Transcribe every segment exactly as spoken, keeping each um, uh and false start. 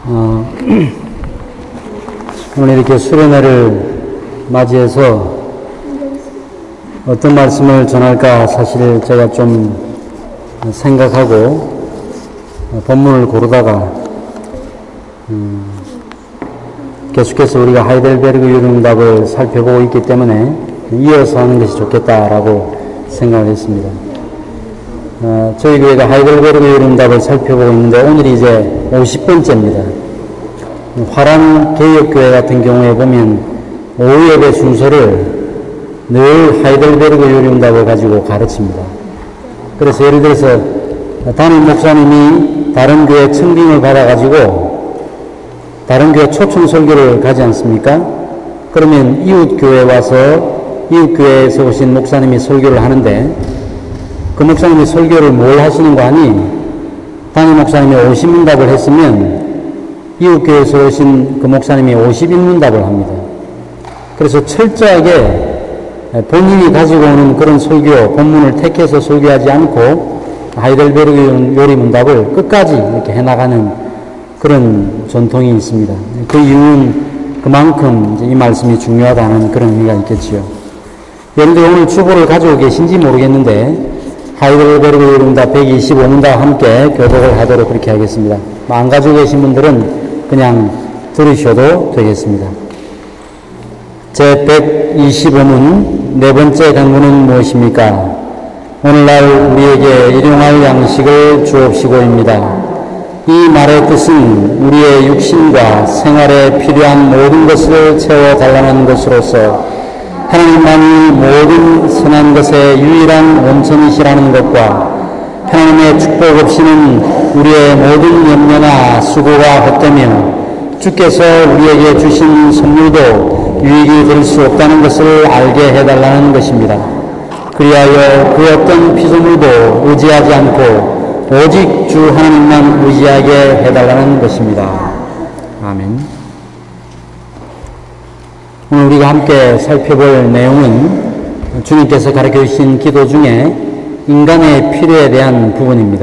어, 오늘 이렇게 수련회를 맞이해서 어떤 말씀을 전할까 사실 제가 좀 생각하고 본문을 고르다가 음, 계속해서 우리가 하이델베르그 유령답을 살펴보고 있기 때문에 이어서 하는 것이 좋겠다라고 생각을 했습니다. 어, 저희 교회가 하이델베르그 유령답을 살펴보고 있는데 오늘이 이제 오십 번째입니다. 화란 개혁교회 같은 경우에 보면 오후 예배 순서를 늘 하이델베르그 유령답을 가지고 가르칩니다. 그래서 예를 들어서 담임 목사님이 다른 교회 청빙을 받아가지고 다른 교회 초청 설교를 가지 않습니까? 그러면 이웃 교회에 와서 이웃 교회에서 오신 목사님이 설교를 하는데 그 목사님이 설교를 뭘 하시는 거 아니? 담임 목사님이 오십 문답을 했으면 이웃 교회에서 오신 그 목사님이 오십일 문답을 합니다. 그래서 철저하게 본인이 가지고 오는 그런 설교, 본문을 택해서 설교하지 않고 하이델베르그 요리 문답을 끝까지 이렇게 해나가는 그런 전통이 있습니다. 그 이유는 그만큼 이제 이 말씀이 중요하다는 그런 의미가 있겠지요. 예를 들어 오늘 주보를 가지고 계신지 모르겠는데 하이델베르그 요리 문답 백이십오 문답과 함께 교독을 하도록 그렇게 하겠습니다. 안 가지고 계신 분들은 그냥 들으셔도 되겠습니다. 제백이십오 문 네 번째 강구는 무엇입니까? 오늘날 우리에게 일용할 양식을 주옵시고입니다. 이 말의 뜻은 우리의 육신과 생활에 필요한 모든 것을 채워달라는 것으로서 하나님만이 모든 선한 것의 유일한 원천이시라는 것과 하나님의 축복 없이는 우리의 모든 염려나 수고가 헛되며 주께서 우리에게 주신 선물도 유익이 될 수 없다는 것을 알게 해달라는 것입니다. 그리하여 그 어떤 피조물도 의지하지 않고 오직 주 하나님만 의지하게 해달라는 것입니다. 아멘. 오늘 우리가 함께 살펴볼 내용은 주님께서 가르쳐 주신 기도 중에 인간의 필요에 대한 부분입니다.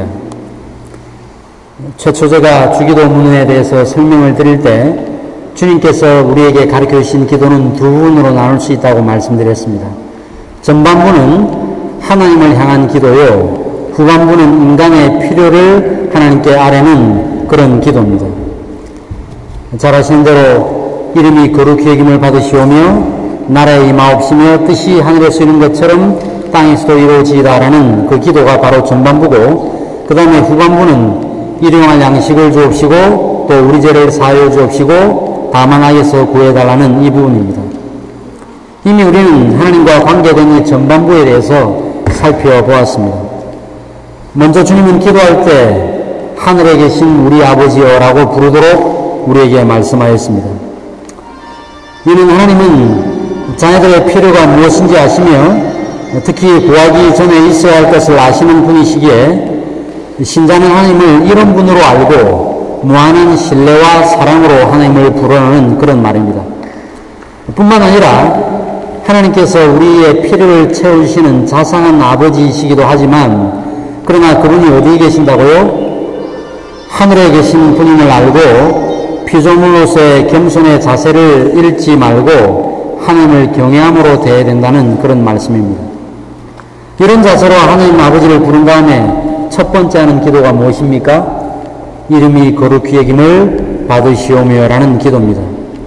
최초 제가 주기도 문에 대해서 설명을 드릴 때 주님께서 우리에게 가르쳐 주신 기도는 두 부분으로 나눌 수 있다고 말씀드렸습니다. 전반부는 하나님을 향한 기도요, 후반부는 인간의 필요를 하나님께 아뢰는 그런 기도입니다. 잘 아시는 대로 이름이 거룩히 여김을 받으시오며 나라에 임하옵시며 뜻이 하늘에서 이룬 것처럼 땅에서도 이루어지이다라는 그 기도가 바로 전반부고, 그 다음에 후반부는 일용할 양식을 주옵시고 또 우리 죄를 사하여 주옵시고 다만 하여서 구해달라는 이 부분입니다. 이미 우리는 하나님과 관계된 이 전반부에 대해서 살펴보았습니다. 먼저 주님은 기도할 때 하늘에 계신 우리 아버지여라고 부르도록 우리에게 말씀하였습니다. 이는 하나님은 자녀들의 필요가 무엇인지 아시며 특히 구하기 전에 있어야 할 것을 아시는 분이시기에 신자는 하나님을 이런 분으로 알고 무한한 신뢰와 사랑으로 하나님을 부르는 그런 말입니다. 뿐만 아니라 하나님께서 우리의 필요를 채워주시는 자상한 아버지이시기도 하지만 그러나 그분이 어디에 계신다고요? 하늘에 계신 분임을 알고 피조물로서의 겸손의 자세를 잃지 말고 하나님을 경외함으로 대해야 된다는 그런 말씀입니다. 이런 자세로 하나님 아버지를 부른 다음에 첫 번째 하는 기도가 무엇입니까? 이름이 거룩히 여김을 받으시오며 라는 기도입니다.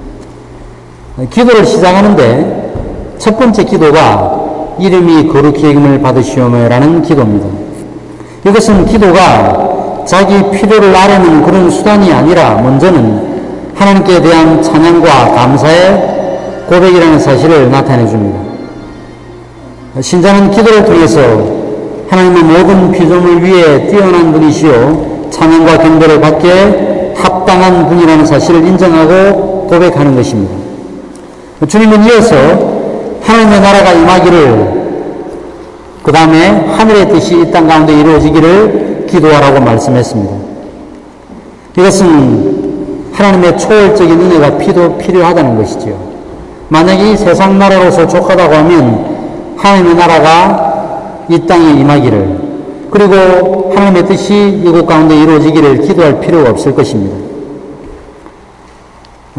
기도를 시작하는데 첫 번째 기도가 이름이 거룩히 여김을 받으시오며 라는 기도입니다. 이것은 기도가 자기 필요를 아뢰는 그런 수단이 아니라 먼저는 하나님께 대한 찬양과 감사의 고백이라는 사실을 나타내 줍니다. 신자는 기도를 통해서 하나님의 모든 피조물 위에 뛰어난 분이시오 찬양과 경배를 받기에 합당한 분이라는 사실을 인정하고 고백하는 것입니다. 주님은 이어서 하나님의 나라가 임하기를, 그 다음에 하늘의 뜻이 이 땅 가운데 이루어지기를 기도하라고 말씀했습니다. 이것은 하나님의 초월적인 은혜가 필요, 필요하다는 것이죠. 만약에 이 세상 나라로서 족하다고 하면 하나님의 나라가 이 땅에 임하기를, 그리고 하나님의 뜻이 이곳 가운데 이루어지기를 기도할 필요가 없을 것입니다.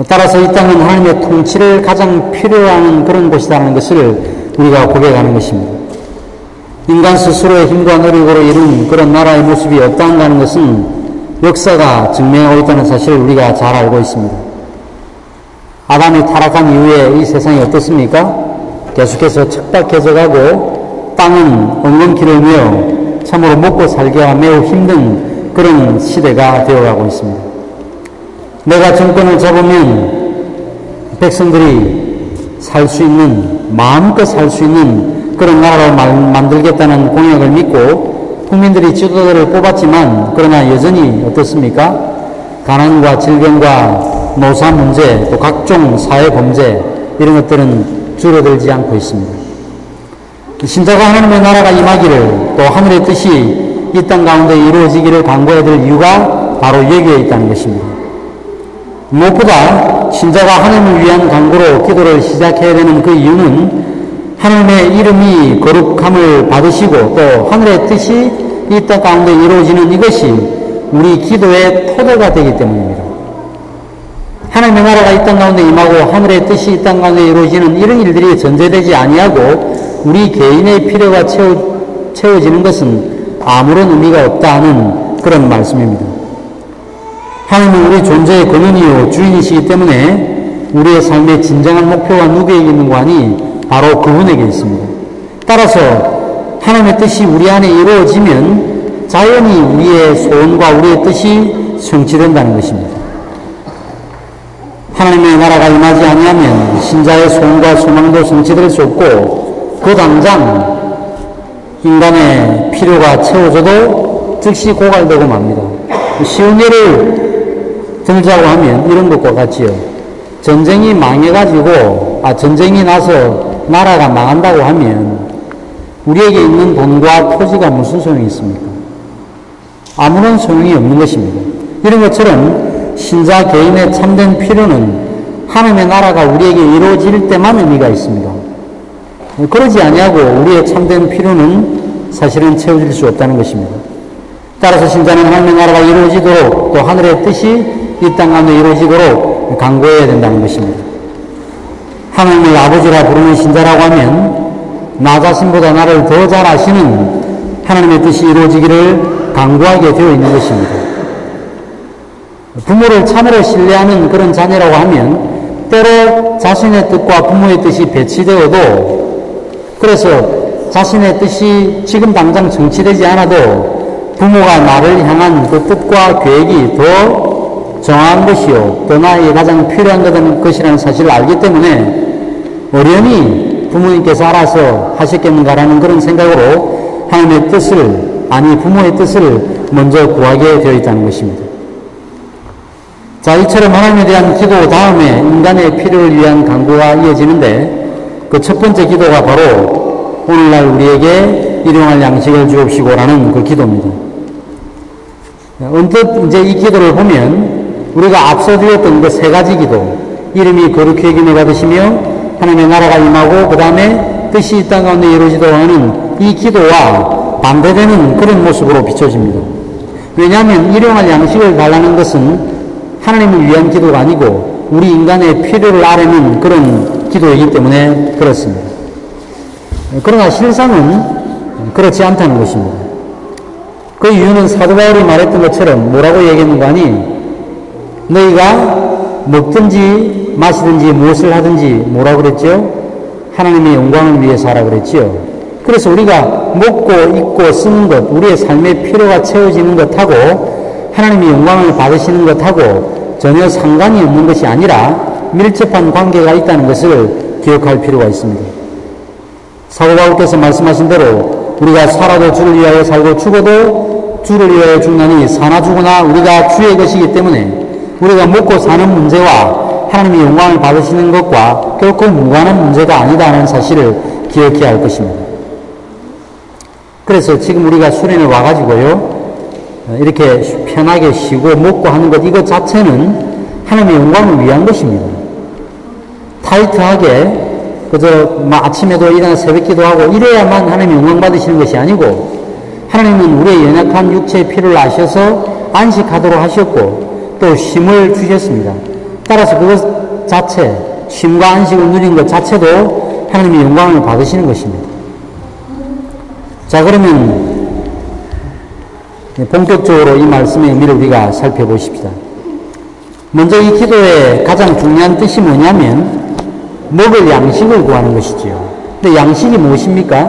따라서 이 땅은 하나님의 통치를 가장 필요하는 그런 곳이라는 것을 우리가 고백하는 것입니다. 인간 스스로의 힘과 노력으로 이룬 그런 나라의 모습이 없다는가 하는 것은 역사가 증명하고 있다는 사실을 우리가 잘 알고 있습니다. 아담이 타락한 이후에 이 세상이 어떻습니까? 계속해서 척박해져 가고 땅은 엉겅퀴를 메어 참으로 먹고 살기가 매우 힘든 그런 시대가 되어가고 있습니다. 내가 정권을 잡으면 백성들이 살 수 있는, 마음껏 살 수 있는 그런 나라로 만들겠다는 공약을 믿고 국민들이 지도자를 뽑았지만, 그러나 여전히 어떻습니까? 가난과 질병과 노사 문제, 또 각종 사회 범죄, 이런 것들은 줄어들지 않고 있습니다. 신자가 하나님의 나라가 임하기를, 또 하늘의 뜻이 이 땅 가운데 이루어지기를 간구해야 될 이유가 바로 여기에 있다는 것입니다. 무엇보다 신자가 하나님을 위한 간구로 기도를 시작해야 되는 그 이유는 하나님의 이름이 거룩함을 받으시고 또 하늘의 뜻이 이 땅 가운데 이루어지는 이것이 우리 기도의 토대가 되기 때문입니다. 하나님의 나라가 이 땅 가운데 임하고 하늘의 뜻이 이 땅 가운데 이루어지는 이런 일들이 전제되지 아니하고 우리 개인의 필요가 채워, 채워지는 것은 아무런 의미가 없다 하는 그런 말씀입니다. 하나님은 우리 존재의 근원이요 주인이시기 때문에 우리의 삶의 진정한 목표가 누구에게 있는 거 아니? 바로 그분에게 있습니다. 따라서 하나님의 뜻이 우리 안에 이루어지면 자연히 우리의 소원과 우리의 뜻이 성취된다는 것입니다. 하나님의 나라가 임하지 아니하면 신자의 소원과 소망도 성취될 수 없고 그 당장 인간의 필요가 채워져도 즉시 고갈되고 맙니다. 쉬운 예를 들자고 하면 이런 것과 같지요. 전쟁이 망해가지고, 아, 전쟁이 나서 나라가 망한다고 하면 우리에게 있는 돈과 토지가 무슨 소용이 있습니까? 아무런 소용이 없는 것입니다. 이런 것처럼 신자 개인의 참된 필요는 하나님의 나라가 우리에게 이루어질 때만 의미가 있습니다. 그러지 아니하고 우리의 참된 필요는 사실은 채워질 수 없다는 것입니다. 따라서 신자는 하나님의 나라가 이루어지도록 또 하늘의 뜻이 이 땅 가운데 이루어지도록 간구해야 된다는 것입니다. 하나님을 아버지라 부르는 신자라고 하면 나 자신보다 나를 더 잘 아시는 하나님의 뜻이 이루어지기를 간구하게 되어 있는 것입니다. 부모를 참으로 신뢰하는 그런 자녀라고 하면 때로 자신의 뜻과 부모의 뜻이 배치되어도, 그래서 자신의 뜻이 지금 당장 성취되지 않아도 부모가 나를 향한 그 뜻과 계획이 더 정확한 것이요 또 나에게 가장 필요한 것이라는 사실을 알기 때문에 어련히 부모님께서 알아서 하셨겠는가라는 그런 생각으로 하나님의 뜻을, 아니 부모의 뜻을 먼저 구하게 되어 있다는 것입니다. 자, 이처럼 하나님에 대한 기도 다음에 인간의 필요를 위한 간구가 이어지는데 그 첫 번째 기도가 바로 오늘날 우리에게 일용할 양식을 주옵시고라는 그 기도입니다. 언뜻 이제 이 기도를 보면 우리가 앞서 드렸던 그 세 가지 기도, 이름이 거룩히 여김을 받으시며 하나님의 나라가 임하고 그 다음에 뜻이 이 땅 가운데 이루어지도록 하는 이 기도와 반대되는 그런 모습으로 비춰집니다. 왜냐하면 일용할 양식을 달라는 것은 하나님을 위한 기도가 아니고 우리 인간의 필요를 아뢰는 그런 기도이기 때문에 그렇습니다. 그러나 실상은 그렇지 않다는 것입니다. 그 이유는 사도 바울이 말했던 것처럼 뭐라고 얘기했는가 하니, 너희가 먹든지 마시든지 무엇을 하든지 뭐라고 그랬죠? 하나님의 영광을 위해서 하라 그랬지요. 그래서 우리가 먹고 입고 쓰는 것, 우리의 삶의 필요가 채워지는 것하고 하나님의 영광을 받으시는 것하고 전혀 상관이 없는 것이 아니라 밀접한 관계가 있다는 것을 기억할 필요가 있습니다. 사도 바울께서 말씀하신 대로 우리가 살아도 주를 위하여 살고 죽어도 주를 위하여 죽나니 사나 죽으나 우리가 주의 것이기 때문에 우리가 먹고 사는 문제와 하나님의 영광을 받으시는 것과 결코 무관한 문제가 아니다는 사실을 기억해야 할 것입니다. 그래서 지금 우리가 수련회 와가지고요, 이렇게 편하게 쉬고 먹고 하는 것, 이것 자체는 하나님의 영광을 위한 것입니다. 타이트하게 그저 아침에도 일어나 새벽 기도하고 이래야만 하나님의 영광 받으시는 것이 아니고, 하나님은 우리의 연약한 육체의 필요를 아셔서 안식하도록 하셨고 또 힘을 주셨습니다. 따라서 그것 자체, 쉼과 안식을 누린 것 자체도 하나님의 영광을 받으시는 것입니다. 자, 그러면 본격적으로 이 말씀의 의미를 우리가 살펴보십시다. 먼저 이 기도의 가장 중요한 뜻이 뭐냐면 먹을 양식을 구하는 것이지요. 근데 양식이 무엇입니까?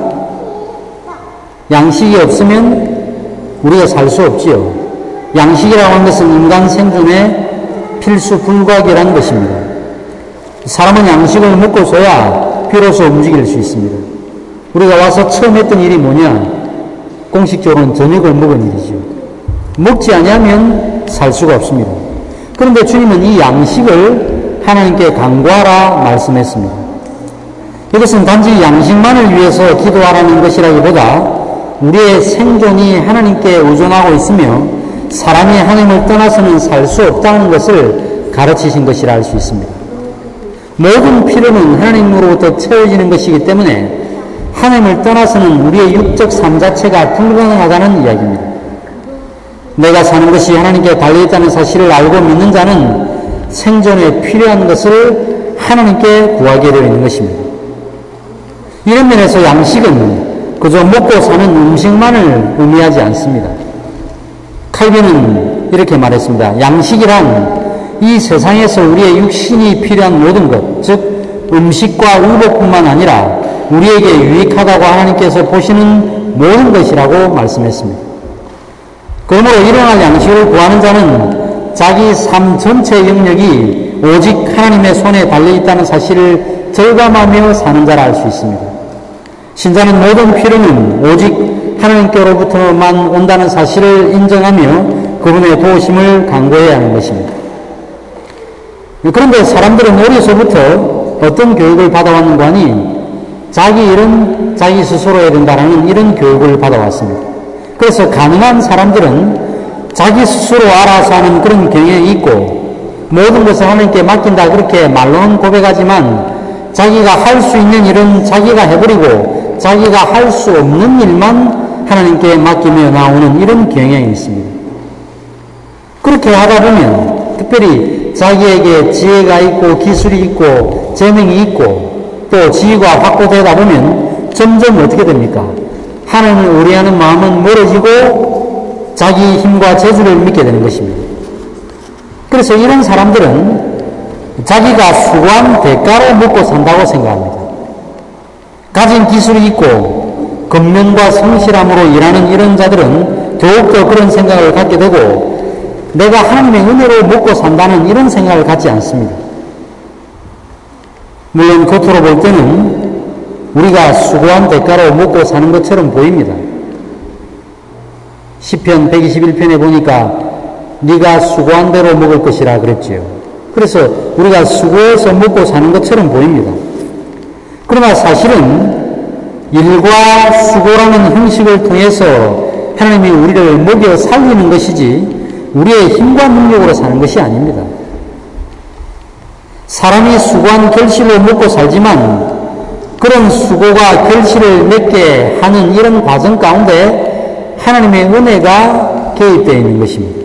양식이 없으면 우리가 살 수 없지요. 양식이라고 하는 것은 인간 생존의 필수 불가결한 것입니다. 사람은 양식을 먹고서야 비로소 움직일 수 있습니다. 우리가 와서 처음 했던 일이 뭐냐? 공식적으로는 저녁을 먹은 일이죠. 먹지 않으면 살 수가 없습니다. 그런데 주님은 이 양식을 하나님께 간구하라 말씀했습니다. 이것은 단지 양식만을 위해서 기도하라는 것이라기보다 우리의 생존이 하나님께 의존하고 있으며 사람이 하나님을 떠나서는 살 수 없다는 것을 가르치신 것이라 할 수 있습니다. 모든 필요는 하나님으로부터 채워지는 것이기 때문에 하나님을 떠나서는 우리의 육적 삶 자체가 불가능하다는 이야기입니다. 내가 사는 것이 하나님께 달려있다는 사실을 알고 믿는 자는 생존에 필요한 것을 하나님께 구하게 되어 있는 것입니다. 이런 면에서 양식은 그저 먹고 사는 음식만을 의미하지 않습니다. 칼빈은 이렇게 말했습니다. 양식이란 이 세상에서 우리의 육신이 필요한 모든 것, 즉 음식과 의복뿐만 아니라 우리에게 유익하다고 하나님께서 보시는 모든 것이라고 말씀했습니다. 그러므로 일어날 양식을 구하는 자는 자기 삶 전체 영역이 오직 하나님의 손에 달려있다는 사실을 절감하며 사는 자라 할 수 있습니다. 신자는 모든 필요는 오직 하나님께로부터만 온다는 사실을 인정하며 그분의 도우심을 간구해야 하는 것입니다. 그런데 사람들은 어려서부터 어떤 교육을 받아왔는가 하니 자기 일은 자기 스스로 해야 된다라는 이런 교육을 받아왔습니다. 그래서 가능한 사람들은 자기 스스로 알아서 하는 그런 경향이 있고 모든 것을 하나님께 맡긴다 그렇게 말로는 고백하지만 자기가 할 수 있는 일은 자기가 해버리고 자기가 할 수 없는 일만 하나님께 맡기며 나오는 이런 경향이 있습니다. 그렇게 하다 보면 특별히 자기에게 지혜가 있고 기술이 있고 재능이 있고 또 지위가 확보되다 보면 점점 어떻게 됩니까? 하나님을 의뢰하는 마음은 멀어지고 자기 힘과 재주를 믿게 되는 것입니다. 그래서 이런 사람들은 자기가 수고한 대가로 먹고 산다고 생각합니다. 가진 기술이 있고 근면과 성실함으로 일하는 이런 자들은 더욱더 그런 생각을 갖게 되고 내가 하나님의 은혜로 먹고 산다는 이런 생각을 갖지 않습니다. 물론 겉으로 볼 때는 우리가 수고한 대가로 먹고 사는 것처럼 보입니다. 시편 백이십일 편에 보니까 네가 수고한 대로 먹을 것이라 그랬지요. 그래서 우리가 수고해서 먹고 사는 것처럼 보입니다. 그러나 사실은 일과 수고라는 형식을 통해서 하나님이 우리를 먹여 살리는 것이지 우리의 힘과 능력으로 사는 것이 아닙니다. 사람이 수고한 결실로 먹고 살지만 그런 수고가 결실을 맺게 하는 이런 과정 가운데 하나님의 은혜가 개입되어 있는 것입니다.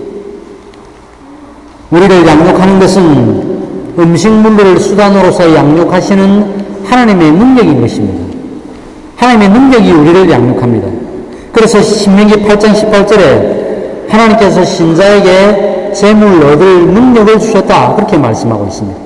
우리를 양육하는 것은 음식물을 수단으로서 양육하시는 하나님의 능력인 것입니다. 하나님의 능력이 우리를 양육합니다. 그래서 신명기 팔 장 십팔 절에 하나님께서 신자에게 재물 얻을 능력을 주셨다 그렇게 말씀하고 있습니다.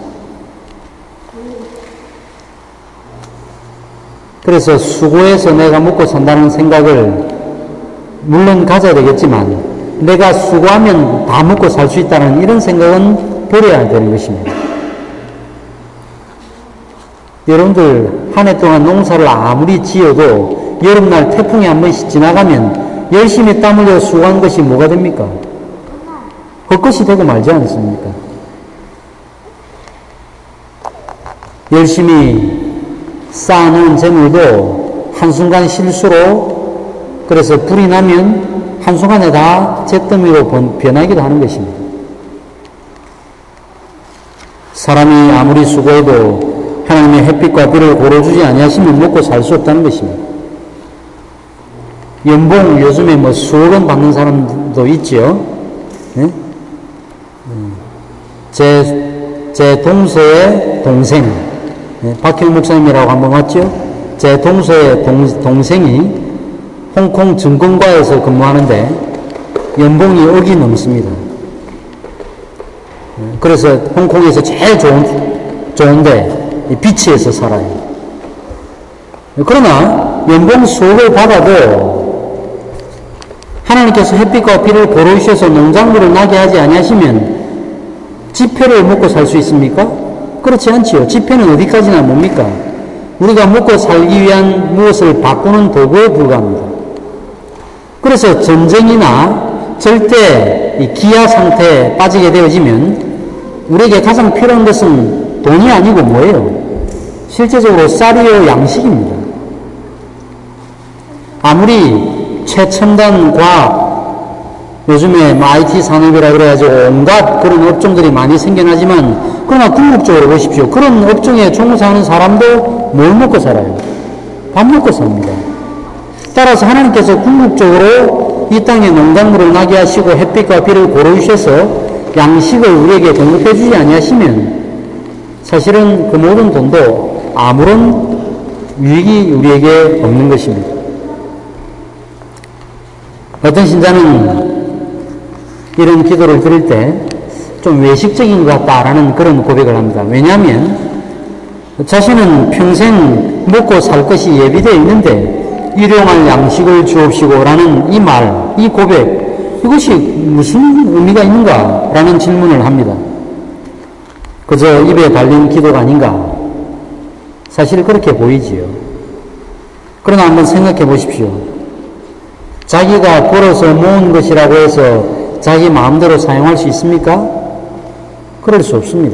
그래서 수고해서 내가 먹고 산다는 생각을 물론 가져야 되겠지만 내가 수고하면 다 먹고 살 수 있다는 이런 생각은 버려야 되는 것입니다. 여러분들 한 해 동안 농사를 아무리 지어도 여름날 태풍이 한 번씩 지나가면 열심히 땀 흘려 수고한 것이 뭐가 됩니까? 헛것이 되고 말지 않습니까? 열심히 쌓아놓은 재물도 한순간 실수로 그래서 불이 나면 한순간에 다 잿더미로 변하기도 하는 것입니다. 사람이 아무리 수고해도 하나님의 햇빛과 비를 고르주지 아니하시면 먹고 살 수 없다는 것입니다. 연봉 요즘에 뭐 수억 원 받는 사람도 있지요. 네? 제, 제 동서의 동생, 네, 박형 목사님이라고 한번 왔죠? 제 동서의 동, 동생이 홍콩 증권가에서 근무하는데 연봉이 억이 넘습니다. 그래서 홍콩에서 제일 좋은, 좋은데 비치에서 살아요. 그러나 연봉 수억을 받아도 하나님께서 햇빛과 비를 고르셔서 농작물을 나게 하지 아니하시면 지폐를 먹고 살 수 있습니까? 그렇지 않지요. 지폐는 어디까지나 뭡니까? 우리가 먹고 살기 위한 무엇을 바꾸는 도구에 불과합니다. 그래서 전쟁이나 절대 이 기아 상태에 빠지게 되어지면 우리에게 가장 필요한 것은 돈이 아니고 뭐예요? 실제적으로 쌀이요 양식입니다. 아무리 최첨단 과학, 요즘에 뭐 아이티 산업이라 그래가지고 온갖 그런 업종들이 많이 생겨나지만, 그러나 궁극적으로 보십시오. 그런 업종에 종사하는 사람도 뭘 먹고 살아요? 밥 먹고 삽니다. 따라서 하나님께서 궁극적으로 이 땅에 농작물을 나게 하시고 햇빛과 비를 고르셔서 양식을 우리에게 공급해 주지 아니하시면 사실은 그 모든 돈도 아무런 유익이 우리에게 없는 것입니다. 어떤 신자는 이런 기도를 드릴 때 좀 외식적인 것 같다라는 그런 고백을 합니다. 왜냐하면 자신은 평생 먹고 살 것이 예비되어 있는데 일용할 양식을 주옵시고 라는 이 말, 이 고백, 이것이 무슨 의미가 있는가 라는 질문을 합니다. 그저 입에 발린 기도가 아닌가? 사실 그렇게 보이지요. 그러나 한번 생각해 보십시오. 자기가 벌어서 모은 것이라고 해서 자기 마음대로 사용할 수 있습니까? 그럴 수 없습니다.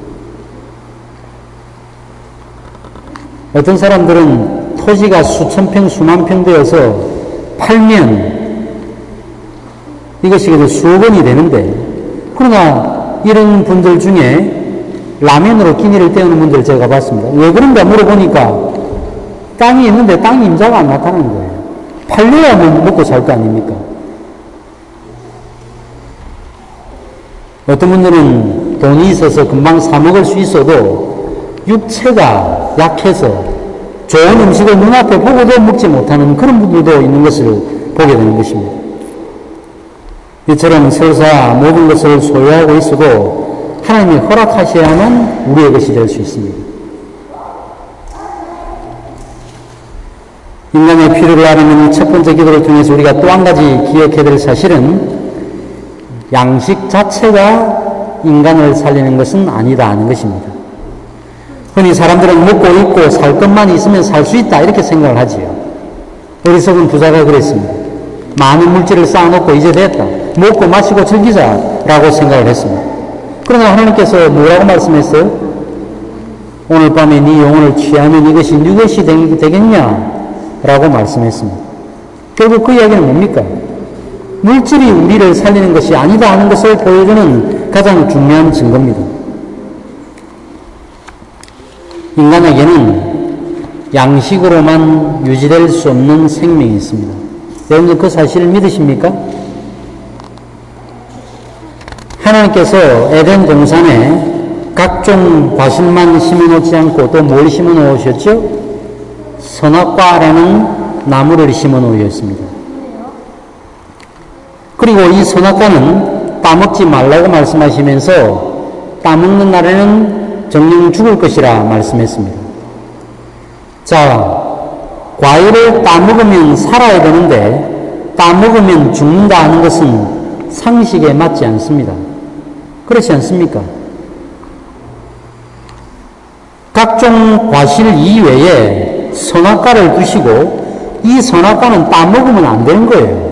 어떤 사람들은 토지가 수천 평, 수만 평 되어서 팔면 이것이 그래도 수억 원이 되는데, 그러나 이런 분들 중에 라면으로 끼니를 때우는 분들 제가 봤습니다. 왜 그런가 물어보니까 땅이 있는데 땅 임자가 안 나타나는 거예요. 팔려야 먹고 살 거 아닙니까? 어떤 분들은 돈이 있어서 금방 사 먹을 수 있어도 육체가 약해서 좋은 음식을 눈앞에 보고도 먹지 못하는 그런 분들도 있는 것을 보게 되는 것입니다. 이처럼 설사 모든 것을 소유하고 있어도 하나님이 허락하셔야만 우리의 것이 될 수 있습니다. 인간의 필요를 아뢰는 첫 번째 기도를 통해서 우리가 또 한 가지 기억해야 될 사실은 양식 자체가 인간을 살리는 것은 아니다 하는 것입니다. 흔히 사람들은 먹고 입고 살 것만 있으면 살 수 있다 이렇게 생각을 하지요. 어리석은 부자가 그랬습니다. 많은 물질을 쌓아놓고 이제 됐다. 먹고 마시고 즐기자라고 생각을 했습니다. 그러나 하나님께서 뭐라고 말씀했어요? 오늘 밤에 네 영혼을 취하면 이것이 네 것이 되겠냐? 라고 말씀했습니다. 결국 그 이야기는 뭡니까? 물질이 우리를 살리는 것이 아니다 하는 것을 보여주는 가장 중요한 증거입니다. 인간에게는 양식으로만 유지될 수 없는 생명이 있습니다. 여러분들 그 사실을 믿으십니까? 하나님께서 에덴 동산에 각종 과실만 심어놓지 않고 또 뭘 심어놓으셨죠? 선악과라는 나무를 심어놓으셨습니다. 그리고 이 선악과는 따먹지 말라고 말씀하시면서 따먹는 날에는 정령 죽을 것이라 말씀했습니다. 자, 과일을 따먹으면 살아야 되는데 따먹으면 죽는다 하는 것은 상식에 맞지 않습니다. 그렇지 않습니까? 각종 과실 이외에 선악과를 두시고 이 선악과는 따먹으면 안 되는 거예요.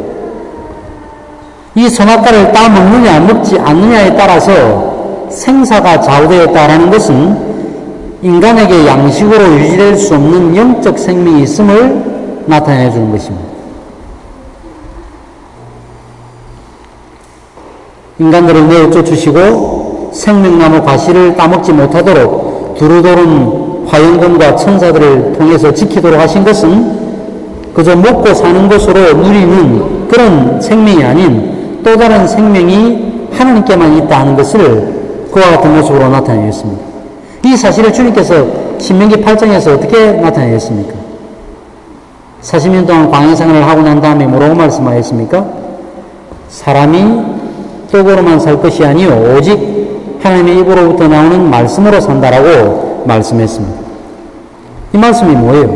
이 선악과를 따먹느냐 먹지 않느냐에 따라서 생사가 좌우되었다라는 것은 인간에게 양식으로 유지될 수 없는 영적 생명이 있음을 나타내 주는 것입니다. 인간들을 내어 쫓으시고 생명나무 과실을 따먹지 못하도록 두루도른 화영공과 천사들을 통해서 지키도록 하신 것은 그저 먹고 사는 것으로 누리는 그런 생명이 아닌 또 다른 생명이 하나님께만 있다 하는 것을 그와 같은 모습으로 나타내겠습니다. 이 사실을 주님께서 신명기 팔 장에서 어떻게 나타내셨습니까? 사십 년 동안 광야생활을 하고 난 다음에 뭐라고 말씀하셨습니까? 사람이 떡으로만 살 것이 아니요 오직 하나님의 입으로부터 나오는 말씀으로 산다라고 말씀했습니다. 이 말씀이 뭐예요?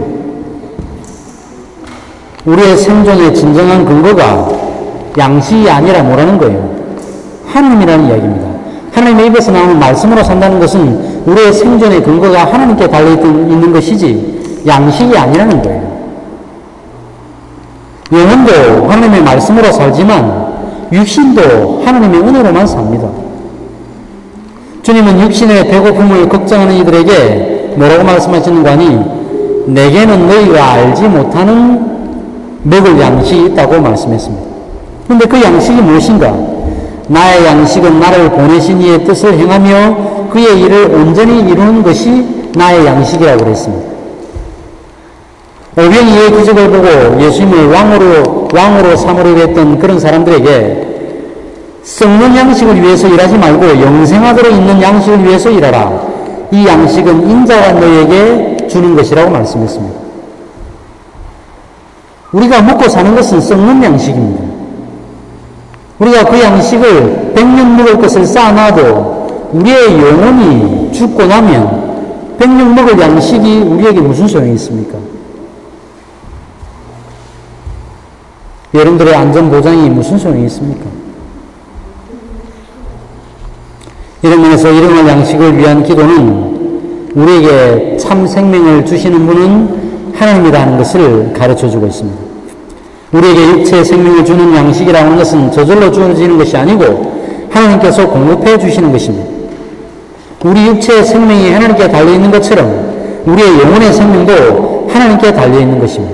우리의 생존의 진정한 근거가 양식이 아니라 뭐라는 거예요? 하나님이라는 이야기입니다. 하나님의 입에서 나오는 말씀으로 산다는 것은 우리의 생존의 근거가 하나님께 달려있는 것이지 양식이 아니라는 거예요. 영혼도 하나님의 말씀으로 살지만 육신도 하나님의 은혜로만 삽니다. 주님은 육신의 배고픔을 걱정하는 이들에게 뭐라고 말씀하시는가 하니 내게는 너희가 알지 못하는 먹을 양식이 있다고 말씀했습니다. 그런데 그 양식이 무엇인가? 나의 양식은 나를 보내신 이의 뜻을 행하며 그의 일을 온전히 이루는 것이 나의 양식이라고 그랬습니다. 오병이의 기적을 보고 예수님을 왕으로, 왕으로 삼으려고 했던 그런 사람들에게 썩는 양식을 위해서 일하지 말고 영생하도록 있는 양식을 위해서 일하라. 이 양식은 인자가 너에게 주는 것이라고 말씀했습니다. 우리가 먹고 사는 것은 썩는 양식입니다. 우리가 그 양식을 백 년 먹을 것을 쌓아놔도 우리의 영혼이 죽고 나면 백 년 먹을 양식이 우리에게 무슨 소용이 있습니까? 여러분들의 안전보장이 무슨 소용이 있습니까? 이런 면에서 일용할 양식을 위한 기도는 우리에게 참 생명을 주시는 분은 하나님이라는 것을 가르쳐주고 있습니다. 우리에게 육체의 생명을 주는 양식이라는 것은 저절로 주어지는 것이 아니고 하나님께서 공급해 주시는 것입니다. 우리 육체의 생명이 하나님께 달려있는 것처럼 우리의 영혼의 생명도 하나님께 달려있는 것입니다.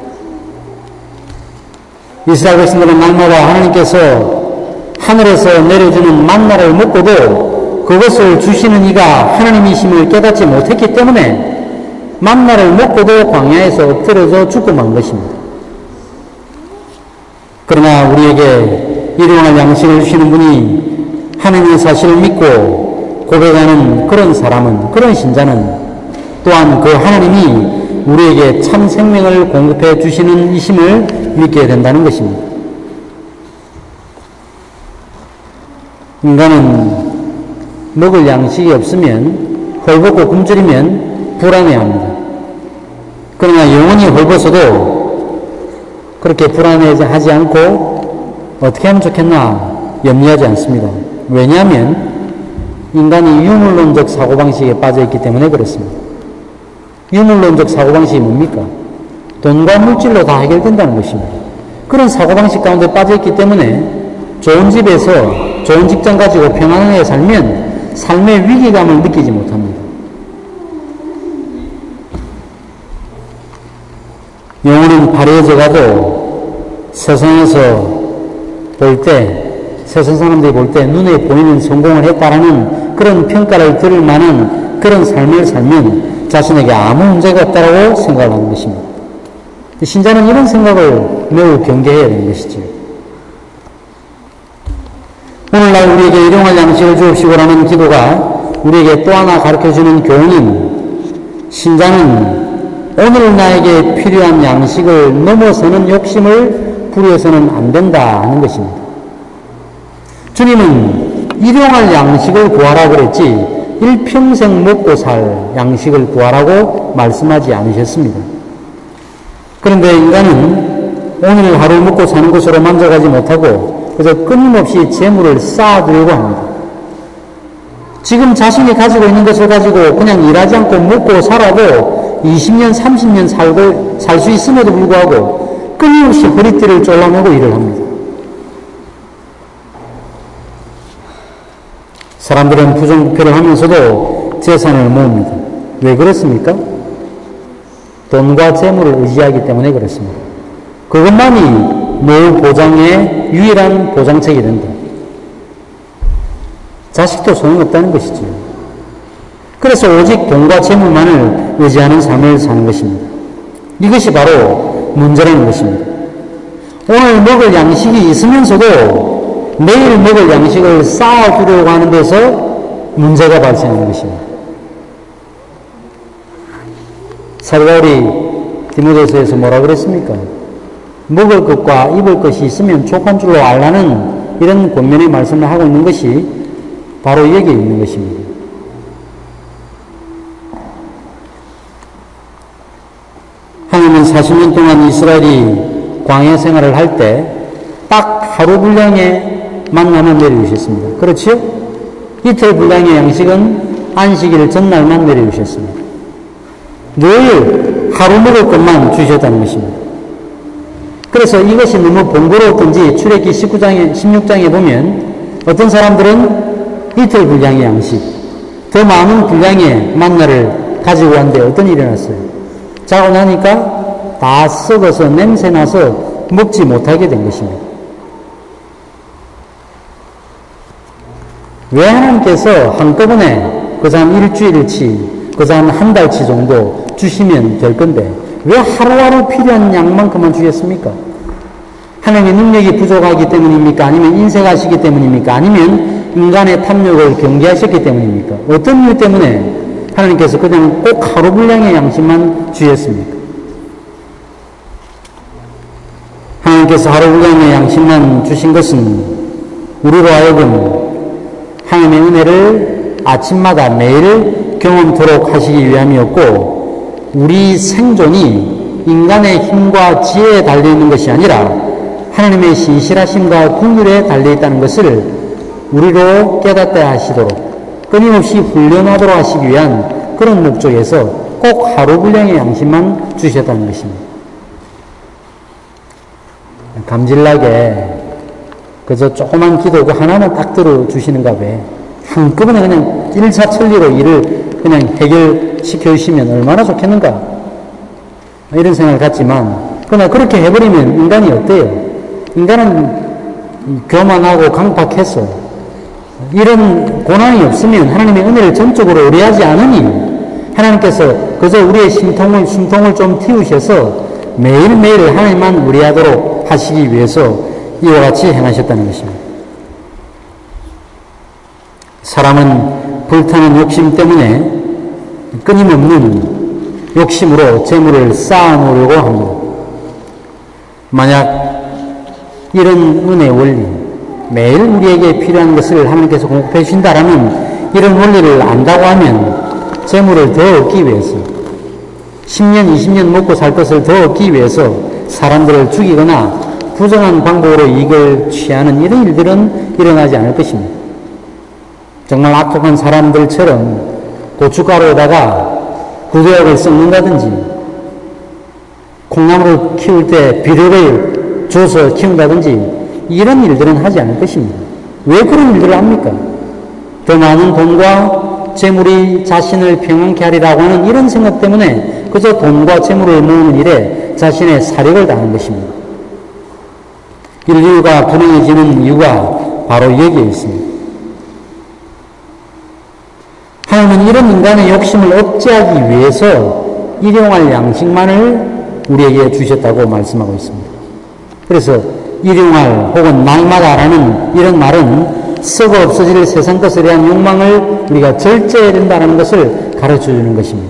이스라엘 백성들은 날마다 하나님께서 하늘에서 내려주는 만나를 먹고도 그것을 주시는 이가 하나님이심을 깨닫지 못했기 때문에 만나를 먹고도 광야에서 엎드려져 죽고 만 것입니다. 그러나 우리에게 일용할 양식을 주시는 분이 하나님의 사실을 믿고 고백하는 그런 사람은, 그런 신자는 또한 그 하나님이 우리에게 참 생명을 공급해 주시는 이심을 믿게 된다는 것입니다. 인간은 먹을 양식이 없으면 헐벗고 굶주리면 불안해합니다. 그러나 영혼이 헐벗어도 그렇게 불안해하지 않고 어떻게 하면 좋겠나 염려하지 않습니다. 왜냐하면 인간이 유물론적 사고방식에 빠져있기 때문에 그렇습니다. 유물론적 사고방식이 뭡니까? 돈과 물질로 다 해결된다는 것입니다. 그런 사고방식 가운데 빠져있기 때문에 좋은 집에서 좋은 직장 가지고 평안하게 살면 삶의 위기감을 느끼지 못합니다. 영혼은 발휘해져 가도 세상에서 볼 때, 세상 사람들이 볼 때 눈에 보이는 성공을 했다라는 그런 평가를 들을 만한 그런 삶을 살면 자신에게 아무 문제가 없다라고 생각하는 것입니다. 신자는 이런 생각을 매우 경계해야 되는 것이죠. 오늘날 우리에게 일용할 양식을 주옵시고라는 기도가 우리에게 또 하나 가르쳐주는 교훈은 신자는 오늘 나에게 필요한 양식을 넘어서는 욕심을 부려서는 안 된다 하는 것입니다. 주님은 일용할 양식을 구하라 그랬지 일평생 먹고 살 양식을 구하라고 말씀하지 않으셨습니다. 그런데 인간은 오늘 하루 먹고 사는 것으로 만족하지 못하고 그래서 끊임없이 재물을 쌓아두려고 합니다. 지금 자신이 가지고 있는 것을 가지고 그냥 일하지 않고 먹고 살아도 이십 년, 삼십 년 살고, 살 수 있음에도 불구하고 끊임없이 허리띠를 졸라매고 일을 합니다. 사람들은 부정부패를 하면서도 재산을 모읍니다. 왜 그렇습니까? 돈과 재물을 의지하기 때문에 그렇습니다. 그것만이 내 보장의 유일한 보장책이 된다. 자식도 소용없다는 것이죠. 그래서 오직 돈과 재물만을 의지하는 삶을 사는 것입니다. 이것이 바로 문제라는 것입니다. 오늘 먹을 양식이 있으면서도 내일 먹을 양식을 쌓아두려고 하는 데서 문제가 발생하는 것입니다. 사도 바울이 디모데서에서 뭐라 그랬습니까? 먹을 것과 입을 것이 있으면 족한 줄로 알라는 이런 권면의 말씀을 하고 있는 것이 바로 여기에 있는 것입니다. 하나님은 사십 년 동안 이스라엘이 광야 생활을 할 때 딱 하루 분량의 만나만 내려주셨습니다. 그렇지요? 이틀 분량의 양식은 안식일 전날만 내려주셨습니다. 늘 하루 먹을 것만 주셨다는 것입니다. 그래서 이것이 너무 번거로웠던지 출애굽기 십구 장에, 십육 장에 보면 어떤 사람들은 이틀 분량의 양식, 더 많은 분량의 만나를 가지고 왔는데 어떤 일이 났어요? 자고 나니까 다 썩어서 냄새나서 먹지 못하게 된 것입니다. 왜 하나님께서 한꺼번에 그저 한 일주일치, 그저 한 한 달치 정도 주시면 될 건데 왜 하루하루 필요한 양만큼만 주셨습니까? 하나님의 능력이 부족하기 때문입니까? 아니면 인색하시기 때문입니까? 아니면 인간의 탐욕을 경계하셨기 때문입니까? 어떤 이유 때문에 하나님께서 그냥 꼭 하루 분량의 양식만 주셨습니까? 하나님께서 하루 분량의 양식만 주신 것은 우리로 하여금 하나님의 은혜를 아침마다 매일 경험토록 하시기 위함이었고, 우리 생존이 인간의 힘과 지혜에 달려있는 것이 아니라 하나님의 신실하심과 긍휼에 달려있다는 것을 우리로 깨닫게 하시도록 끊임없이 훈련하도록 하시기 위한 그런 목적에서 꼭 하루 분량의 양식만 주셨다는 것입니다. 감질나게 그저 조그만 기도 그 하나만 딱 들어주시는가 왜 한꺼번에 그냥 일사천리로 일을 그냥 해결시켜 주시면 얼마나 좋겠는가 이런 생각을 갖지만, 그러나 그렇게 해버리면 인간이 어때요? 인간은 교만하고 강팍해서 이런 고난이 없으면 하나님의 은혜를 전적으로 의뢰하지 않으니 하나님께서 그저 우리의 심통을, 숨통을 좀 틔우셔서 매일매일 하나님만 의뢰하도록 하시기 위해서 이와 같이 행하셨다는 것입니다. 사람은 불타는 욕심 때문에 끊임없는 욕심으로 재물을 쌓아놓으려고 합니다. 만약 이런 은혜의 원리, 매일 우리에게 필요한 것을 하나님께서 공급해 주신다라는 이런 원리를 안다고 하면 재물을 더 얻기 위해서 십 년, 이십 년 먹고 살 것을 더 얻기 위해서 사람들을 죽이거나 부정한 방법으로 이익을 취하는 이런 일들은 일어나지 않을 것입니다. 정말 악독한 사람들처럼 고춧가루에다가 구두약을 섞는다든지 콩나물을 키울 때 비료를 줘서 키운다든지 이런 일들은 하지 않을 것입니다. 왜 그런 일들을 합니까? 더 많은 돈과 재물이 자신을 평안케 하리라고 하는 이런 생각 때문에 그저 돈과 재물을 모으는 일에 자신의 사력을 다하는 것입니다. 인류가 불행해지는 이유가 바로 여기에 있습니다. 하나님은 이런 인간의 욕심을 억제하기 위해서 일용할 양식만을 우리에게 주셨다고 말씀하고 있습니다. 그래서 일용할 혹은 날마다라는 이런 말은 썩어 없어질 세상 것에 대한 욕망을 우리가 절제해야 된다는 것을 가르쳐주는 것입니다.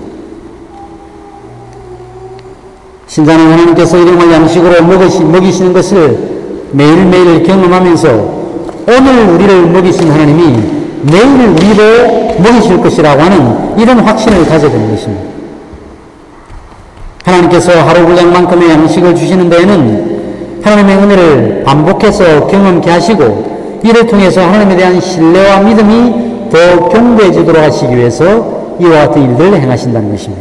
신자는 하나님께서 일용할 양식으로 먹이시, 먹이시는 것을 매일매일 경험하면서 오늘 우리를 먹이신 하나님이 내일 우리로 먹이실 것이라고 하는 이런 확신을 가져야 되는 것입니다. 하나님께서 하루 분량만큼의 양식을 주시는 데에는 하나님의 은혜를 반복해서 경험케 하시고 이를 통해서 하나님에 대한 신뢰와 믿음이 더 견고해지도록 하시기 위해서 이와 같은 일들을 행하신다는 것입니다.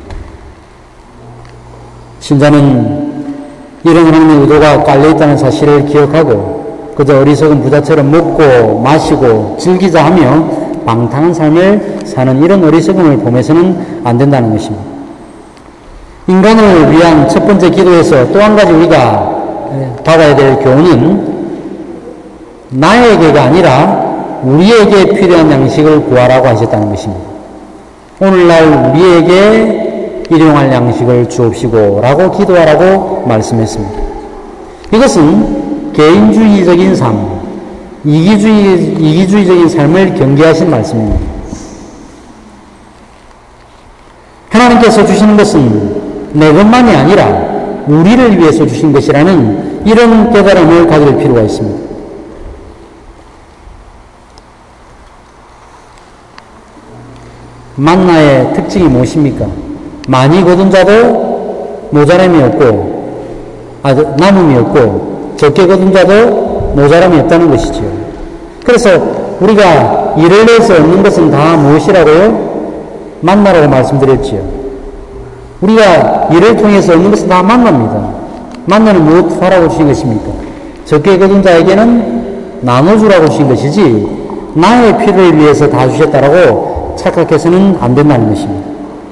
신자는 이런 하나님의 의도가 깔려있다는 사실을 기억하고 그저 어리석은 부자처럼 먹고 마시고 즐기자 하며 방탕한 삶을 사는 이런 어리석음을 범해서는 안 된다는 것입니다. 인간을 위한 첫 번째 기도에서 또 한 가지 우리가 받아야 될 교훈은 나에게가 아니라 우리에게 필요한 양식을 구하라고 하셨다는 것입니다. 오늘날 우리에게 일용할 양식을 주옵시고 라고 기도하라고 말씀했습니다. 이것은 개인주의적인 삶, 이기주의, 이기주의적인 삶을 경계하신 말씀입니다. 하나님께서 주시는 것은 내 것만이 아니라 우리를 위해서 주신 것이라는 이런 깨달음을 가질 필요가 있습니다. 만나의 특징이 무엇입니까? 많이 거둔 자도 모자람이 없고, 아, 남음이 없고, 적게 거둔 자도 모자람이 없다는 것이지요. 그래서 우리가 일을 내서 얻는 것은 다 무엇이라고요? 만나라고 말씀드렸지요. 우리가 일을 통해서 얻는 것은 다 만납니다. 만나는 무엇 하라고 주신 것입니까? 적게 거둔 자에게는 나눠주라고 주신 것이지, 나의 필요를 위해서 다 주셨다라고 착각해서는 안 된다는 것입니다.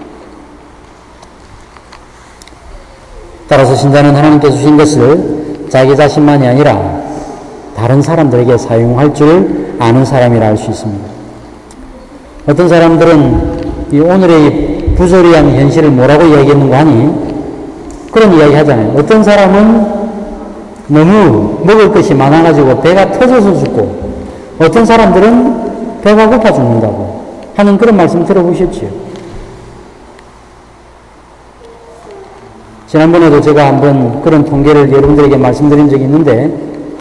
따라서 신자는 하나님께서 주신 것을 자기 자신만이 아니라 다른 사람들에게 사용할 줄 아는 사람이라 할 수 있습니다. 어떤 사람들은 이 오늘의 부조리한 현실을 뭐라고 이야기했는가 하니 그런 이야기 하잖아요. 어떤 사람은 너무 먹을 것이 많아가지고 배가 터져서 죽고, 어떤 사람들은 배가 고파 죽는다고 하는 그런 말씀 들어보셨지요? 지난번에도 제가 한번 그런 통계를 여러분들에게 말씀드린 적이 있는데,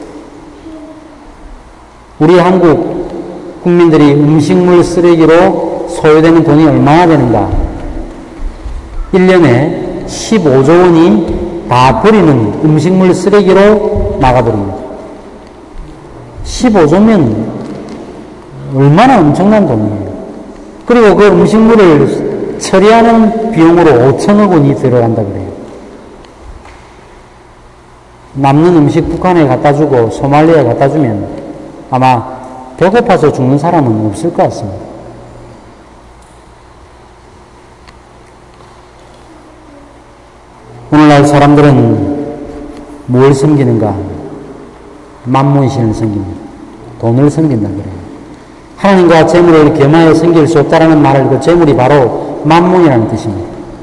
우리 한국 국민들이 음식물 쓰레기로 소요되는 돈이 얼마나 되는가? 일 년에 십오조 원이 다 버리는 음식물 쓰레기로 나가버립니다. 십오조면 얼마나 엄청난 돈이에요. 그리고 그 음식물을 처리하는 비용으로 오천억 원이 들어간다 그래요. 남는 음식 북한에 갖다 주고 소말리아에 갖다 주면 아마 배고파서 죽는 사람은 없을 것 같습니다. 오늘날 사람들은 뭘 섬기는가? 만몬신을 섬깁니다. 돈을 섬긴다 그래요. 하나님과 재물을 겸하여 섬길 수 없다라는 말을, 그 재물이 바로 만몬이라는 뜻입니다.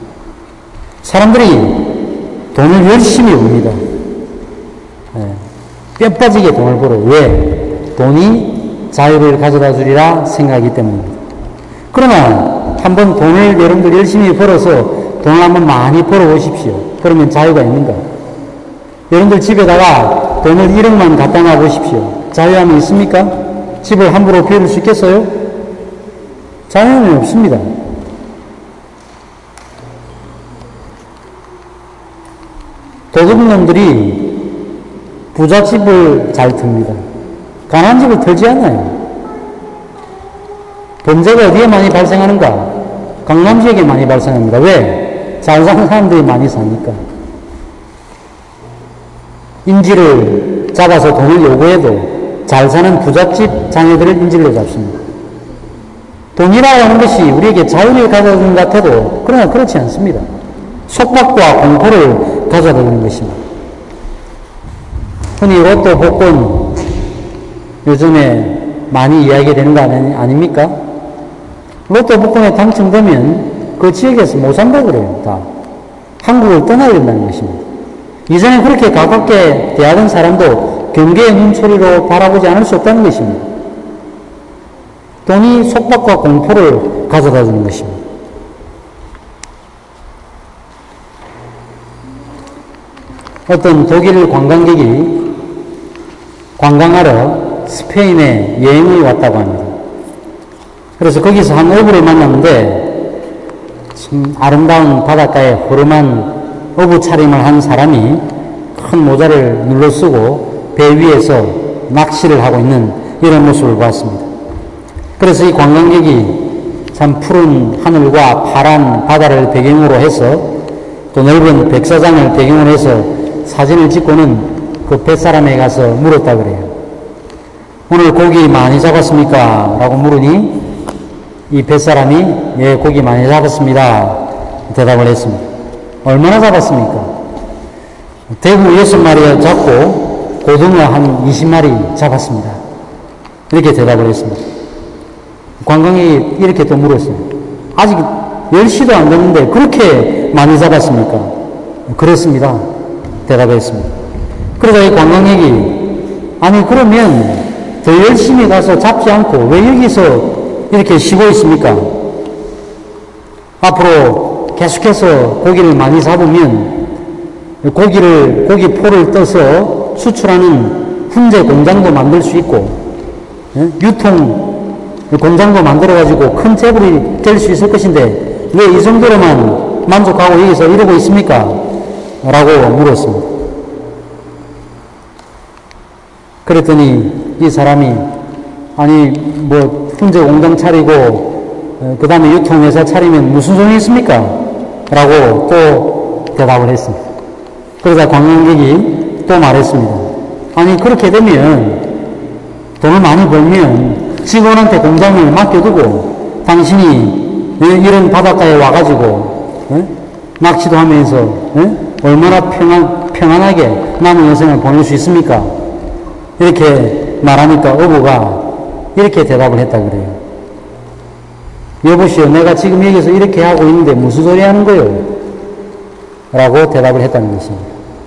사람들이 돈을 열심히 봅니다. 네. 뼈 빠지게 돈을 벌어요. 왜? 돈이 자유를 가져다 주리라 생각하기 때문입니다. 그러나 한번 돈을 여러분들 열심히 벌어서 돈을 한번 많이 벌어보십시오. 그러면 자유가 있는가? 여러분들 집에다가 돈을 일억만 갖다 놔보십시오. 자유함이 있습니까? 집을 함부로 비울 수 있겠어요? 자유함이 없습니다. 도둑놈들이 부잣집을 잘 틉니다. 가난한 집을 털지 않아요. 범죄가 어디에 많이 발생하는가? 강남 지역에 많이 발생합니다. 왜? 잘 사는 사람들이 많이 사니까. 인질을 잡아서 돈을 요구해도 잘 사는 부잣집 자녀들을 인질로 잡습니다. 돈이라고 하는 것이 우리에게 자유를 가져다 주는 것 같아도 그러나 그렇지 않습니다. 속박과 공포를 가져다 주는 것입니다. 흔히 로또 복권 요즘에 많이 이야기되는 거 아니, 아닙니까? 로또 복권에 당첨되면 그 지역에서 못 산다고 그래요. 다 한국을 떠나야 된다는 것입니다. 이전에 그렇게 가깝게 대하던 사람도 경계의 눈초리로 바라보지 않을 수 없다는 것입니다. 돈이 속박과 공포를 가져다 주는 것입니다. 어떤 독일 관광객이 관광하러 스페인에 여행을 왔다고 합니다. 그래서 거기서 한 어부를 만났는데 참 아름다운 바닷가에 허름한 어부 차림을 한 사람이 큰 모자를 눌러 쓰고 배 위에서 낚시를 하고 있는 이런 모습을 보았습니다. 그래서 이 관광객이 참 푸른 하늘과 파란 바다를 배경으로 해서 또 넓은 백사장을 배경으로 해서 사진을 찍고는 그 뱃사람에 가서 물었다 그래요. 오늘 고기 많이 잡았습니까? 라고 물으니 이 뱃사람이 예, 고기 많이 잡았습니다. 대답을 했습니다. 얼마나 잡았습니까? 대구 여섯 마리 잡고 고등어 한 이십 마리 잡았습니다. 이렇게 대답을 했습니다. 관광객이 이렇게 또 물었어요. 아직 열 시도 안 됐는데 그렇게 많이 잡았습니까? 그렇습니다. 대답했습니다. 그러자 이 관광객이 아니 그러면 더 열심히 가서 잡지 않고 왜 여기서 이렇게 쉬고 있습니까? 앞으로 계속해서 고기를 많이 잡으면 고기를, 고기 포를 떠서 수출하는 훈제 공장도 만들 수 있고, 예? 유통 공장도 만들어가지고 큰 재벌이 될 수 있을 것인데, 왜 이 정도로만 만족하고 여기서 이러고 있습니까? 라고 물었습니다. 그랬더니 이 사람이, 아니, 뭐, 훈제 공장 차리고, 그 다음에 유통회사 차리면 무슨 소용이 있습니까? 라고 또 대답을 했습니다. 그러자 관광객이 또 말했습니다. 아니, 그렇게 되면 돈을 많이 벌면 직원한테 공장을 맡겨두고 당신이 이런 바닷가에 와가지고 에? 낚시도 하면서 에? 얼마나 평안, 평안하게 남은 여생을 보낼 수 있습니까? 이렇게 말하니까 어부가 이렇게 대답을 했다 그래요. 여보시오, 내가 지금 여기서 이렇게 하고 있는데 무슨 소리 하는 거요? 라고 대답을 했다는 것입니다.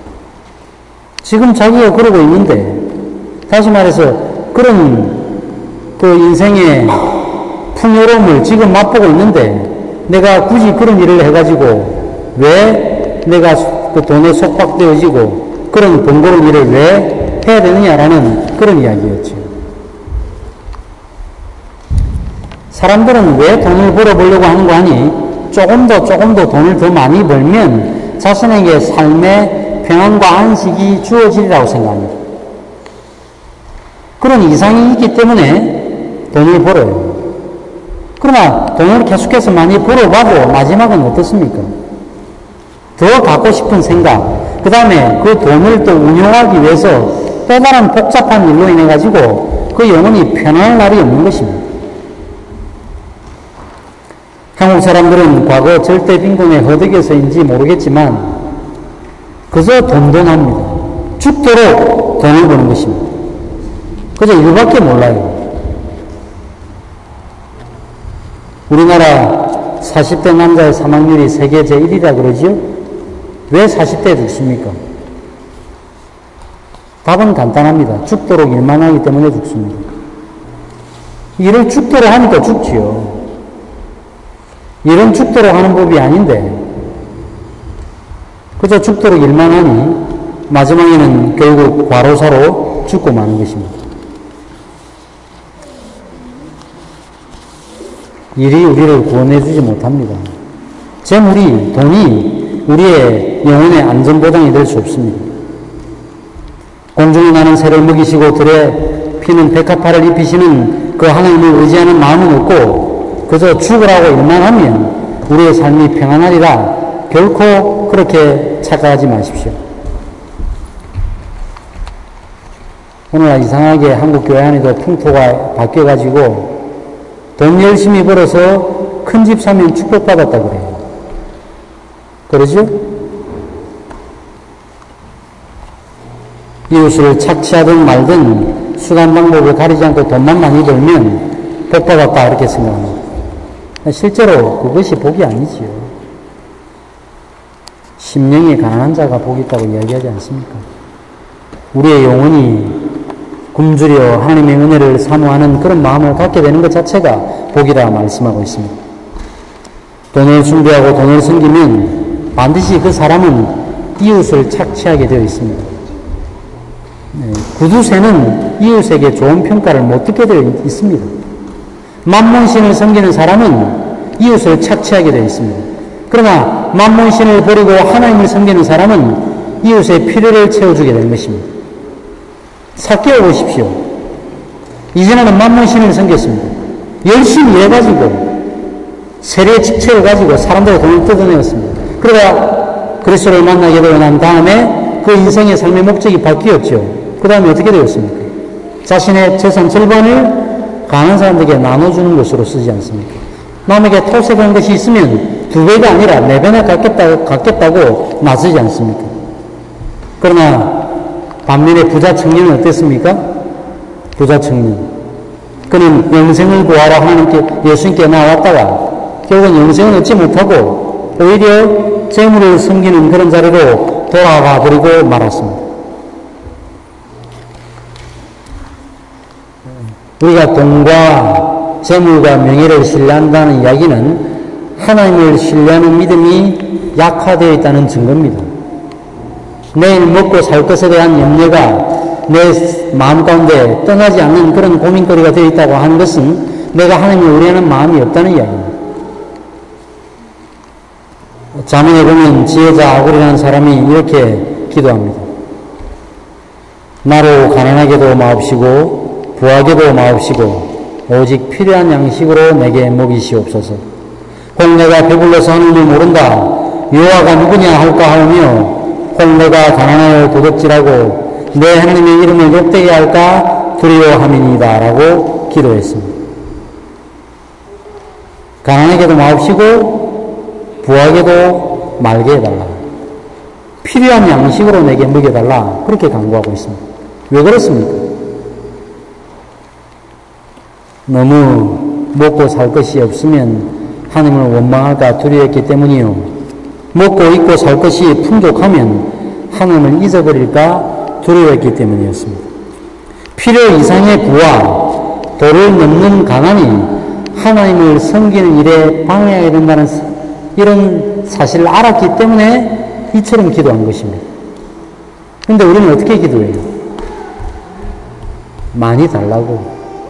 지금 자기가 그러고 있는데, 다시 말해서 그런 그 인생의 풍요로움을 지금 맛보고 있는데, 내가 굳이 그런 일을 해가지고 왜 내가 그 돈에 속박되어지고 그런 번거로운 일을 왜 해야 되느냐라는 그런 이야기였죠. 사람들은 왜 돈을 벌어보려고 하는 거 아니? 조금 더 조금 더 돈을 더 많이 벌면 자신에게 삶의 평안과 안식이 주어지리라고 생각합니다. 그런 이상이 있기 때문에 돈을 벌어요. 그러나 돈을 계속해서 많이 벌어봐도 마지막은 어떻습니까? 더 갖고 싶은 생각, 그 다음에 그 돈을 또 운용하기 위해서 또 다른 복잡한 일로 인해 가지고 그 영혼이 편안할 날이 없는 것입니다. 한국 사람들은 과거 절대 빈곤의 허덕에서인지 모르겠지만 그저 돈돈합니다. 죽도록 돈을 버는 것입니다. 그저 이거밖에 몰라요. 우리나라 사십 대 남자의 사망률이 세계 제일 위라 그러지요? 왜 사십 대에 죽습니까? 답은 간단합니다. 죽도록 일만 하기 때문에 죽습니다. 일을 죽도록 하니까 죽지요. 일은 죽도록 하는 법이 아닌데 그저 죽도록 일만 하니 마지막에는 결국 과로사로 죽고 마는 것입니다. 일이 우리를 구원해주지 못합니다. 재물이, 돈이 우리의 영혼의 안전보장이 될 수 없습니다. 공중에 나는 새를 먹이시고 들에 피는 백합화를 입히시는 그 하나님을 의지하는 마음은 없고 그저 죽으라고 일만 하면 우리의 삶이 평안하리라 결코 그렇게 착각하지 마십시오. 오늘날 이상하게 한국 교회 안에도 풍토가 바뀌어가지고 돈 열심히 벌어서 큰 집 사면 축복받았다 그래요. 그러죠? 이웃을 착취하든 말든 수단 방법을 가리지 않고 돈만 많이 벌면 복받았다 이렇게 생각합니다. 실제로 그것이 복이 아니지요. 심령이 가난한 자가 복이 있다고 이야기하지 않습니까? 우리의 영혼이 굶주려 하나님의 은혜를 사모하는 그런 마음을 갖게 되는 것 자체가 복이라 말씀하고 있습니다. 돈을 숭배하고 돈을 섬기면 반드시 그 사람은 이웃을 착취하게 되어 있습니다. 네, 구두쇠는 이웃에게 좋은 평가를 못 듣게 되어 있습니다. 만몬신을 섬기는 사람은 이웃을 착취하게 되어 있습니다. 그러나 만몬신을 버리고 하나님을 섬기는 사람은 이웃의 필요를 채워주게 되는 것입니다. 삭개어 보십시오. 이전에는 만몬신을 섬겼습니다. 열심히 일해가지고 세례의 직책을 가지고 사람들의 돈을 뜯어내었습니다. 그러다 그리스도를 만나게 되고 난 다음에 그 인생의 삶의 목적이 바뀌었죠. 그 다음에 어떻게 되었습니까? 자신의 재산 절반을 가난한 사람들에게 나눠주는 것으로 쓰지 않습니까? 남에게 토색한 것이 있으면 두 배가 아니라 네 배나 갖겠다고, 갖겠다고 나서지 않습니까? 그러나 반면에 부자 청년은 어땠습니까? 부자 청년. 그는 영생을 구하러 하나님께, 예수님께 나왔다가 결국은 영생을 얻지 못하고 오히려 재물을 섬기는 그런 자리로 돌아가 버리고 말았습니다. 우리가 돈과 재물과 명예를 신뢰한다는 이야기는 하나님을 신뢰하는 믿음이 약화되어 있다는 증거입니다. 내일 먹고 살 것에 대한 염려가 내 마음 가운데 떠나지 않는 그런 고민거리가 되어 있다고 하는 것은 내가 하나님을 의뢰하는 마음이 없다는 이야기입니다. 자문에 보면 지혜자 아굴이라는 사람이 이렇게 기도합니다. 나로 가난하게도 마옵시고 부하게도 마옵시고 오직 필요한 양식으로 내게 먹이시옵소서. 혹 내가 배불러서 하느님을 모른다. 여호와가 누구냐 할까 하며 혹 내가 가난하여 도둑질하고 내 하나님의 이름을 욕되게 할까 두려워함이니이다 라고 기도했습니다. 가난하게도 마옵시고 부하게도 말게 해달라. 필요한 양식으로 내게 먹여달라. 그렇게 간구하고 있습니다. 왜 그렇습니까? 너무 먹고 살 것이 없으면 하나님을 원망할까 두려웠기 때문이요. 먹고 입고 살 것이 풍족하면 하나님을 잊어버릴까 두려웠기 때문이었습니다. 필요 이상의 부와 도를 넘는 가난이 하나님을 섬기는 일에 방해하게 된다는 이런 사실을 알았기 때문에 이처럼 기도한 것입니다. 그런데 우리는 어떻게 기도해요? 많이 달라고,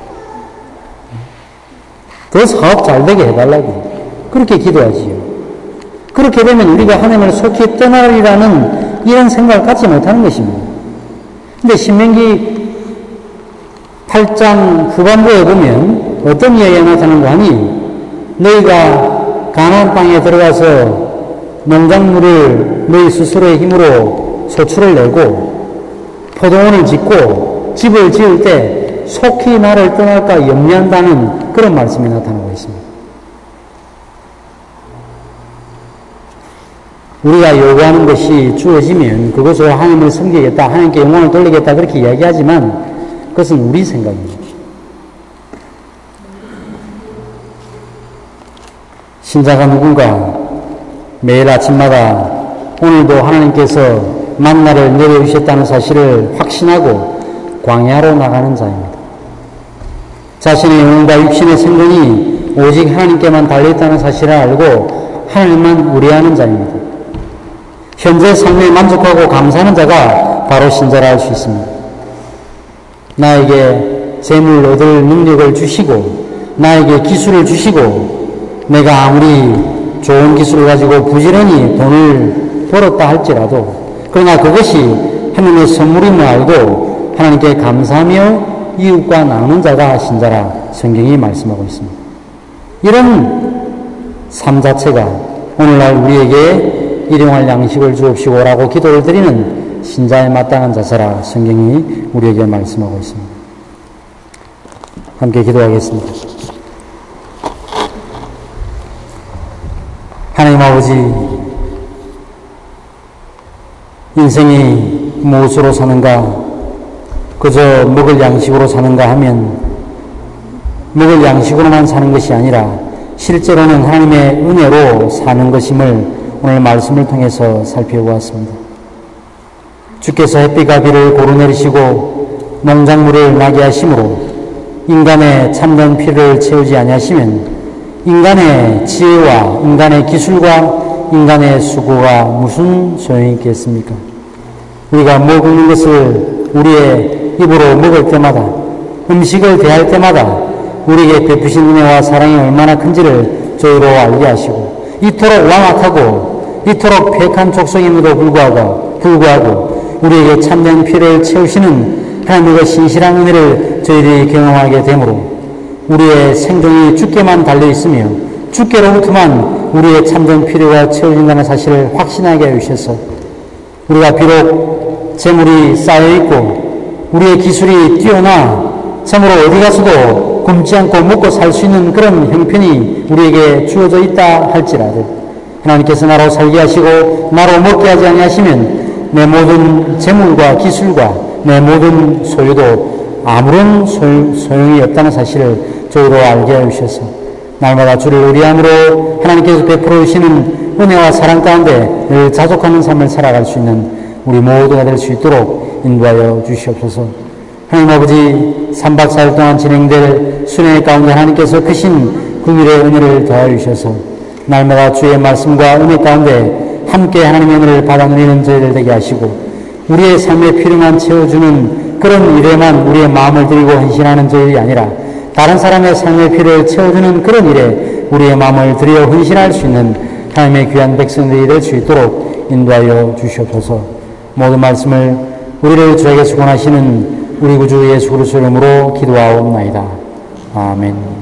더 사업 잘 되게 해달라고 그렇게 기도하지요. 그렇게 되면 우리가 하나님을 속히 떠나리라는 이런 생각을 갖지 못하는 것입니다. 근데 신명기 팔 장 후반부에 보면 어떤 이야기가 나타나는가 하니 너희가 가나안 땅에 들어가서 농작물을 너희 스스로의 힘으로 소출을 내고 포도원을 짓고 집을 지을 때 속히 나를 떠날까 염려한다는 그런 말씀이 나타나고 있습니다. 우리가 요구하는 것이 주어지면 그것으로 하나님을 섬기겠다, 하나님께 영광을 돌리겠다 그렇게 이야기하지만 그것은 우리 생각입니다. 신자가 누군가 매일 아침마다 오늘도 하나님께서 만나를 내려주셨다는 사실을 확신하고 광야로 나가는 자입니다. 자신의 영혼과 육신의 생존이 오직 하나님께만 달려있다는 사실을 알고 하나님만 의뢰하는 자입니다. 현재 삶에 만족하고 감사하는 자가 바로 신자라 할 수 있습니다. 나에게 재물 얻을 능력을 주시고 나에게 기술을 주시고 내가 아무리 좋은 기술을 가지고 부지런히 돈을 벌었다 할지라도 그러나 그것이 하나님의 선물임을 알고 하나님께 감사하며 이웃과 나누는 자가 신자라 성경이 말씀하고 있습니다. 이런 삶 자체가 오늘날 우리에게 일용할 양식을 주옵시고 라고 기도를 드리는 신자에 마땅한 자세라 성경이 우리에게 말씀하고 있습니다. 함께 기도하겠습니다. 하나님 아버지, 인생이 무엇으로 사는가, 그저 먹을 양식으로 사는가 하면 먹을 양식으로만 사는 것이 아니라 실제로는 하나님의 은혜로 사는 것임을 오늘 말씀을 통해서 살펴보았습니다. 주께서 햇빛과 비를 고루 내리시고 농작물을 나게 하심으로 인간의 참된 필요를 채우지 아니하시면 인간의 지혜와 인간의 기술과 인간의 수고가 무슨 소용이 있겠습니까? 우리가 먹는 것을 우리의 입으로 먹을 때마다 음식을 대할 때마다 우리에게 베푸신 은혜와 사랑이 얼마나 큰지를 저희로 알게 하시고 이토록 완악하고 이토록 폐역한 족속임에도 불구하고, 불구하고 우리에게 참된 필요를 채우시는 하나님의 신실한 은혜를 저희들이 경험하게 되므로 우리의 생존이 주께만 달려있으며 주께로부터만 우리의 참된 필요가 채워진다는 사실을 확신하게 해주셔서 우리가 비록 재물이 쌓여있고 우리의 기술이 뛰어나 참으로 어디 가서도 굶지 않고 먹고 살 수 있는 그런 형편이 우리에게 주어져 있다 할지라도 하나님께서 나로 살게 하시고 나로 먹게 하지 아니하시면 내 모든 재물과 기술과 내 모든 소유도 아무런 소용이 없다는 사실을 저희로 알게 해주셔서 날마다 주를 의뢰함으로 하나님께서 베풀어 주시는 은혜와 사랑 가운데 늘 자족하는 삶을 살아갈 수 있는 우리 모두가 될 수 있도록 인도하여 주시옵소서. 하나님 아버지, 삼박 사일 동안 진행될 수련회 가운데 하나님께서 크신 긍휼의 은혜를 더하여 주셔서 날마다 주의 말씀과 은혜 가운데 함께 하나님의 은혜를 받아 누리는 저희들 되게 하시고 우리의 삶의 필요만 채워주는 그런 일에만 우리의 마음을 들이고 헌신하는 저희들이 아니라 다른 사람의 삶의 필요를 채워주는 그런 일에 우리의 마음을 들여 헌신할 수 있는 하나님의 귀한 백성들이 될 수 있도록 인도하여 주시옵소서. 모든 말씀을 우리를 주에게 수건하시는 우리 구주 예수 그리스도의 이름으로 기도하옵나이다. 아멘.